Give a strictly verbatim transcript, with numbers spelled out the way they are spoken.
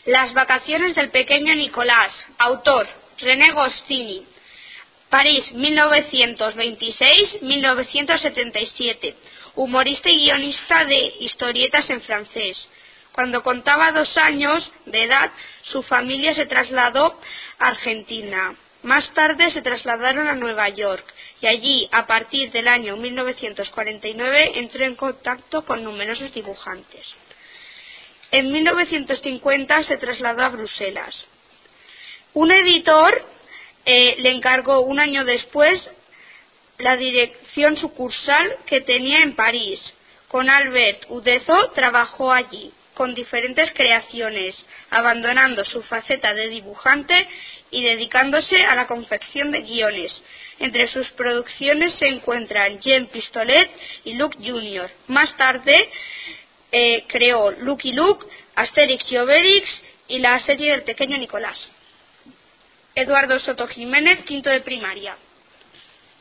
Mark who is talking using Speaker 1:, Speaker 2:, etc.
Speaker 1: Las vacaciones del pequeño Nicolás. Autor: René Goscinny. París, mil novecientos veintiséis a mil novecientos setenta y siete. Humorista y guionista de historietas en francés. Cuando contaba dos años de edad, su familia se trasladó a Argentina. Más tarde se trasladaron a Nueva York y allí, a partir del año mil novecientos cuarenta y nueve, entró en contacto con numerosos dibujantes. En mil novecientos cincuenta se trasladó a Bruselas. Un editor eh, le encargó un año después la dirección sucursal que tenía en París. Con Albert Uderzo trabajó allí con diferentes creaciones, abandonando su faceta de dibujante y dedicándose a la confección de guiones. Entre sus producciones se encuentran Jean Pistolet y Luke junior Más tarde eh, creó Lucky Luke, Asterix y Obelix y la serie del pequeño Nicolás. Eduardo Soto Jiménez, quinto de primaria.